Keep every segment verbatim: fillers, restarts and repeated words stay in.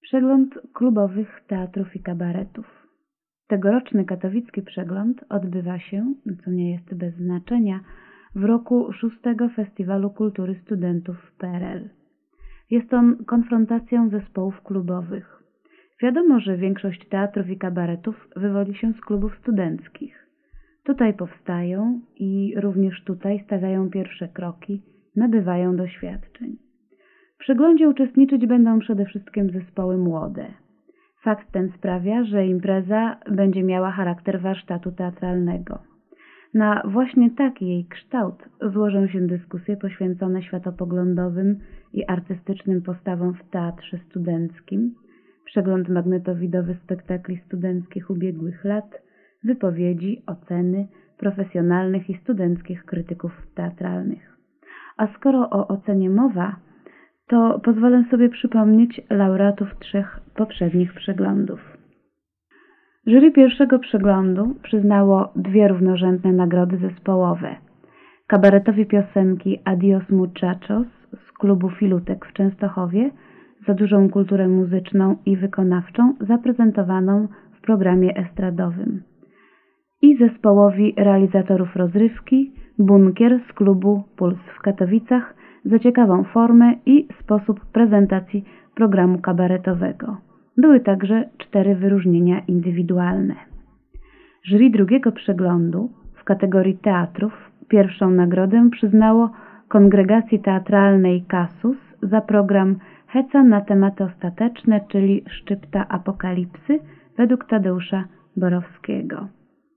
Przegląd klubowych teatrów i kabaretów. Tegoroczny katowicki przegląd odbywa się, co nie jest bez znaczenia, w roku szóstego Festiwalu Kultury Studentów w P R L. Jest on konfrontacją zespołów klubowych. Wiadomo, że większość teatrów i kabaretów wywodzi się z klubów studenckich. Tutaj powstają i również tutaj stawiają pierwsze kroki, nabywają doświadczeń. W przeglądzie uczestniczyć będą przede wszystkim zespoły młode. Fakt ten sprawia, że impreza będzie miała charakter warsztatu teatralnego. Na właśnie taki jej kształt złożą się dyskusje poświęcone światopoglądowym i artystycznym postawom w teatrze studenckim, przegląd magnetowidowy spektakli studenckich ubiegłych lat, wypowiedzi, oceny profesjonalnych i studenckich krytyków teatralnych. A skoro o ocenie mowa, to pozwolę sobie przypomnieć laureatów trzech poprzednich przeglądów. Jury pierwszego przeglądu przyznało dwie równorzędne nagrody zespołowe. Kabaretowi piosenki Adios Muchachos z klubu Filutek w Częstochowie za dużą kulturę muzyczną i wykonawczą zaprezentowaną w programie estradowym. I zespołowi realizatorów rozrywki Bunkier z klubu Puls w Katowicach za ciekawą formę i sposób prezentacji programu kabaretowego. Były także cztery wyróżnienia indywidualne. Jury drugiego przeglądu w kategorii teatrów pierwszą nagrodę przyznało Kongregacji Teatralnej Kasus za program Heca na tematy ostateczne, czyli Szczypta Apokalipsy według Tadeusza Borowskiego.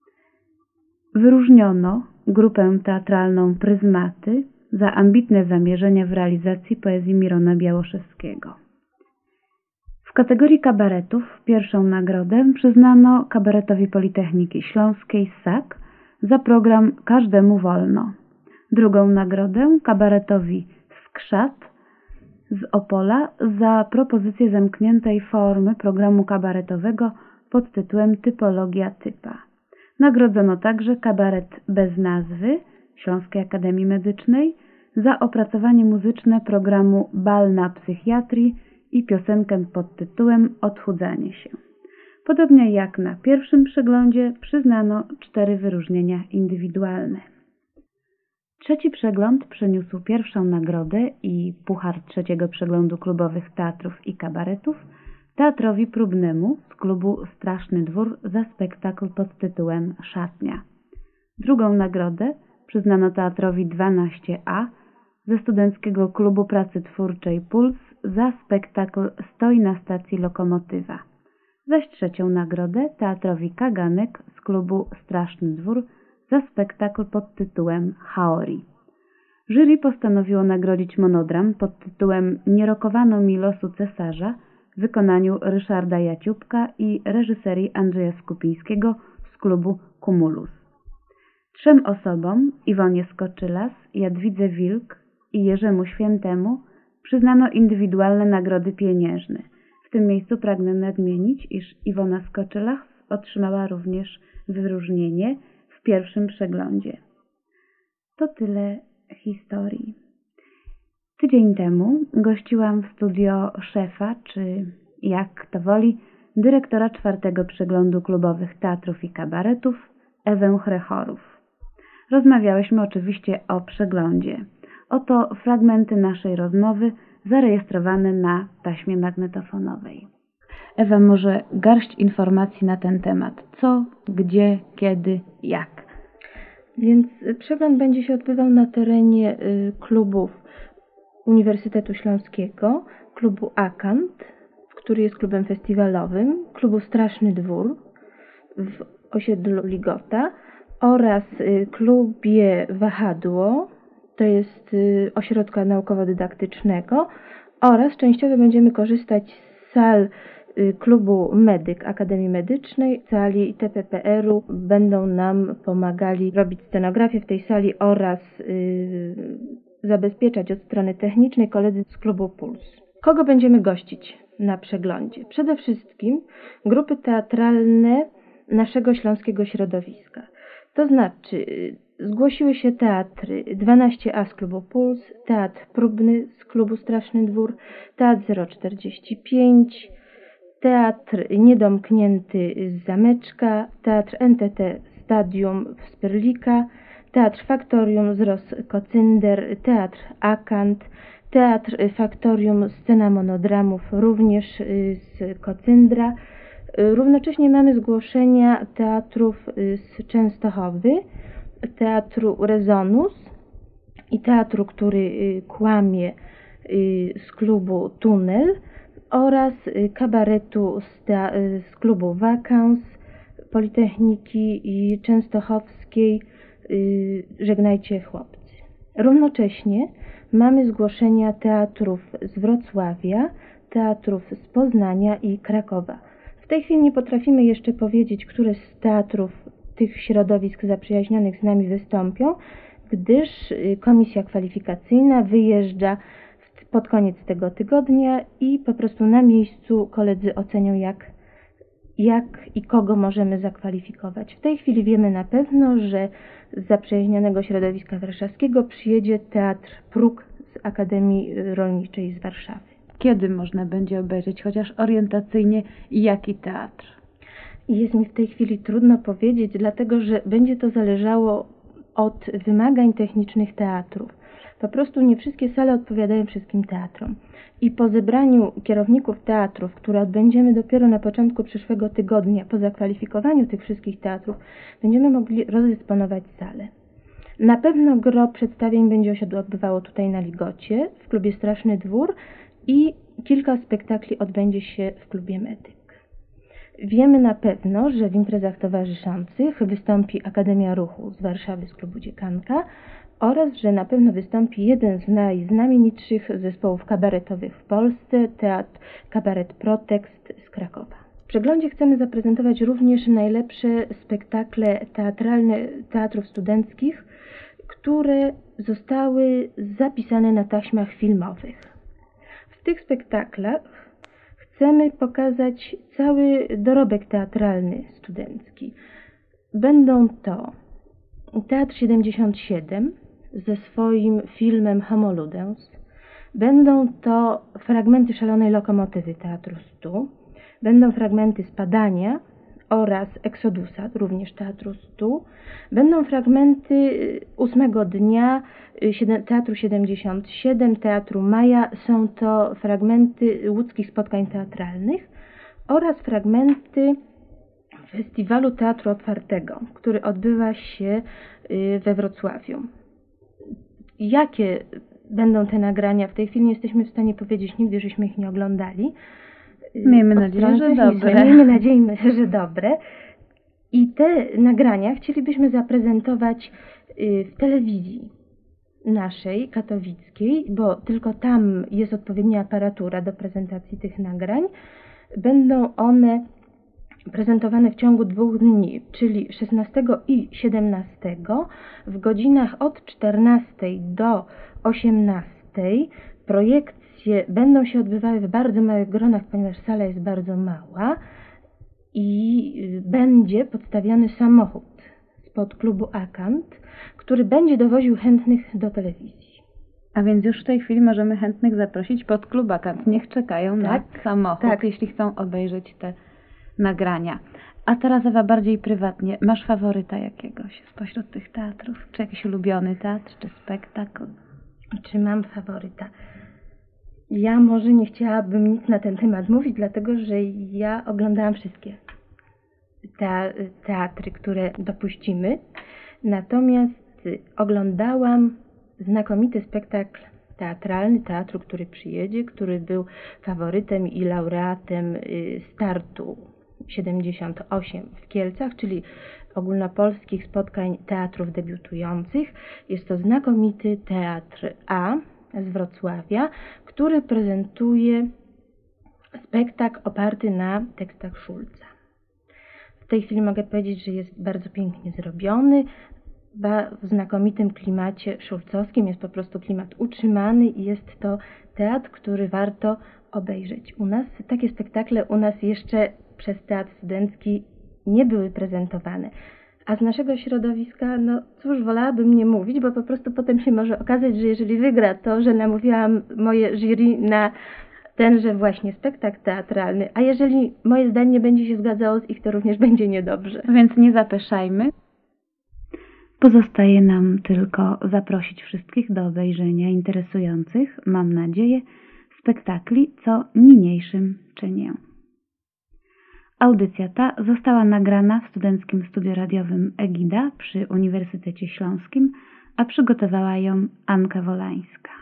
Wyróżniono grupę teatralną Pryzmaty za ambitne zamierzenia w realizacji poezji Mirona Białoszewskiego. W kategorii kabaretów pierwszą nagrodę przyznano Kabaretowi Politechniki Śląskiej S A K za program Każdemu Wolno. Drugą nagrodę kabaretowi Skrzat z Opola za propozycję zamkniętej formy programu kabaretowego pod tytułem Typologia typa. Nagrodzono także kabaret bez nazwy Śląskiej Akademii Medycznej za opracowanie muzyczne programu Bal na psychiatrii i piosenkę pod tytułem Odchudzanie się. Podobnie jak na pierwszym przeglądzie przyznano cztery wyróżnienia indywidualne. Trzeci przegląd przyniósł pierwszą nagrodę i puchar trzeciego przeglądu klubowych teatrów i kabaretów teatrowi próbnemu z klubu Straszny Dwór za spektakl pod tytułem Szatnia. Drugą nagrodę przyznano teatrowi dwanaście A ze Studenckiego Klubu Pracy Twórczej Puls za spektakl Stoi na stacji lokomotywa, zaś trzecią nagrodę teatrowi Kaganek z klubu Straszny Dwór za spektakl pod tytułem Haori. Jury postanowiło nagrodzić monodram pod tytułem Nie rokowano mi losu cesarza w wykonaniu Ryszarda Jaciubka i reżyserii Andrzeja Skupińskiego z klubu Cumulus. Trzem osobom, Iwonie Skoczylas, Jadwidze Wilk i Jerzemu Świętemu, przyznano indywidualne nagrody pieniężne. W tym miejscu pragnę nadmienić, iż Iwona Skoczylas otrzymała również wyróżnienie w pierwszym przeglądzie. To tyle historii. Tydzień temu gościłam w studio szefa, czy jak kto woli, dyrektora czwartego przeglądu klubowych teatrów i kabaretów, Ewę Chrechorów. Rozmawiałyśmy oczywiście o przeglądzie. Oto fragmenty naszej rozmowy zarejestrowane na taśmie magnetofonowej. Ewa, może garść informacji na ten temat. Co, gdzie, kiedy, jak? Więc przegląd będzie się odbywał na terenie y, klubów Uniwersytetu Śląskiego, klubu Akant, który jest klubem festiwalowym, klubu Straszny Dwór w osiedlu Ligota oraz y, klubie Wahadło, to jest y, ośrodka naukowo-dydaktycznego, oraz częściowo będziemy korzystać z sal y, klubu Medyk Akademii Medycznej, sali T P P R-u. Będą nam pomagali robić scenografię w tej sali oraz y, zabezpieczać od strony technicznej koledzy z klubu Puls. Kogo będziemy gościć na przeglądzie? Przede wszystkim grupy teatralne naszego śląskiego środowiska. To znaczy zgłosiły się teatry dwanaście A z klubu Puls, Teatr Próbny z klubu Straszny Dwór, Teatr zero czterdzieści pięć, Teatr Niedomknięty z Zameczka, Teatr N T T Stadium z Pyrlika, Teatr Faktorium z Ross-Kocynder, Teatr Akant, Teatr Faktorium Scena Monodramów również z Kocyndra. Równocześnie mamy zgłoszenia teatrów z Częstochowy, Teatru Rezonus i teatru, który kłamie, z klubu Tunel oraz kabaretu z, te, z klubu Wakans, Politechniki i Częstochowskiej Żegnajcie chłopcy. Równocześnie mamy zgłoszenia teatrów z Wrocławia, teatrów z Poznania i Krakowa. W tej chwili nie potrafimy jeszcze powiedzieć, które z teatrów tych środowisk zaprzyjaźnionych z nami wystąpią, gdyż komisja kwalifikacyjna wyjeżdża pod koniec tego tygodnia i po prostu na miejscu koledzy ocenią, jak, jak i kogo możemy zakwalifikować. W tej chwili wiemy na pewno, że z zaprzyjaźnionego środowiska warszawskiego przyjedzie Teatr Próg z Akademii Rolniczej z Warszawy. Kiedy można będzie obejrzeć, chociaż orientacyjnie, jaki teatr? Jest mi w tej chwili trudno powiedzieć, dlatego że będzie to zależało od wymagań technicznych teatrów. Po prostu nie wszystkie sale odpowiadają wszystkim teatrom. I po zebraniu kierowników teatrów, które odbędziemy dopiero na początku przyszłego tygodnia, po zakwalifikowaniu tych wszystkich teatrów, będziemy mogli rozdysponować salę. Na pewno gro przedstawień będzie się odbywało tutaj na Ligocie, w klubie Straszny Dwór i kilka spektakli odbędzie się w klubie Medyk. Wiemy na pewno, że w imprezach towarzyszących wystąpi Akademia Ruchu z Warszawy z klubu Dziekanka oraz, że na pewno wystąpi jeden z najznamienitszych zespołów kabaretowych w Polsce, Teatr Kabaret Protekst z Krakowa. W przeglądzie chcemy zaprezentować również najlepsze spektakle teatralne teatrów studenckich, które zostały zapisane na taśmach filmowych. W tych spektaklach chcemy pokazać cały dorobek teatralny studencki. Będą to Teatr siedemdziesiąt siedem ze swoim filmem Homo Ludens, będą to fragmenty Szalonej Lokomotywy Teatru Stu, będą fragmenty Spadania oraz Eksodusa, również Teatru Stu, będą fragmenty ósmego dnia Teatru siedemdziesiąt siedem, Teatru Maja, są to fragmenty łódzkich spotkań teatralnych oraz fragmenty Festiwalu Teatru Otwartego, który odbywa się we Wrocławiu. Jakie będą te nagrania? W tej chwili nie jesteśmy w stanie powiedzieć, nigdy żeśmy ich nie oglądali. Miejmy nadzieję, że dobre. Miejmy nadzieję, że dobre. I te nagrania chcielibyśmy zaprezentować w telewizji naszej, katowickiej, bo tylko tam jest odpowiednia aparatura do prezentacji tych nagrań. Będą one prezentowane w ciągu dwóch dni, czyli szesnastego i siedemnastego w godzinach od czternastej do osiemnastej. Projekcje będą się odbywały w bardzo małych gronach, ponieważ sala jest bardzo mała i będzie podstawiony samochód spod klubu Akant, który będzie dowoził chętnych do telewizji. A więc już w tej chwili możemy chętnych zaprosić pod klub Akant. Niech czekają tak, na samochód, tak. jeśli chcą obejrzeć te nagrania. A teraz Ewa, bardziej prywatnie. Masz faworyta jakiegoś spośród tych teatrów? Czy jakiś ulubiony teatr, czy spektakl? Czy mam faworyta? Ja może nie chciałabym nic na ten temat mówić, dlatego że ja oglądałam wszystkie te, teatry, które dopuścimy. Natomiast oglądałam znakomity spektakl teatralny teatru, który przyjedzie, który był faworytem i laureatem startu siedemdziesiąt osiem w Kielcach, czyli ogólnopolskich spotkań teatrów debiutujących. Jest to znakomity Teatr A z Wrocławia, który prezentuje spektakl oparty na tekstach Szulca. W tej chwili mogę powiedzieć, że jest bardzo pięknie zrobiony, w znakomitym klimacie szulcowskim, jest po prostu klimat utrzymany i jest to teatr, który warto obejrzeć. U nas takie spektakle u nas jeszcze przez teatr studencki nie były prezentowane. A z naszego środowiska, no cóż, wolałabym nie mówić, bo po prostu potem się może okazać, że jeżeli wygra to, że namówiłam moje jury na tenże właśnie spektakl teatralny, a jeżeli moje zdanie nie będzie się zgadzało z ich, to również będzie niedobrze. Więc nie zapeszajmy. Pozostaje nam tylko zaprosić wszystkich do obejrzenia interesujących, mam nadzieję, spektakli, co niniejszym czynię. Audycja ta została nagrana w Studenckim Studiu Radiowym Egida przy Uniwersytecie Śląskim, a przygotowała ją Anka Wolańska.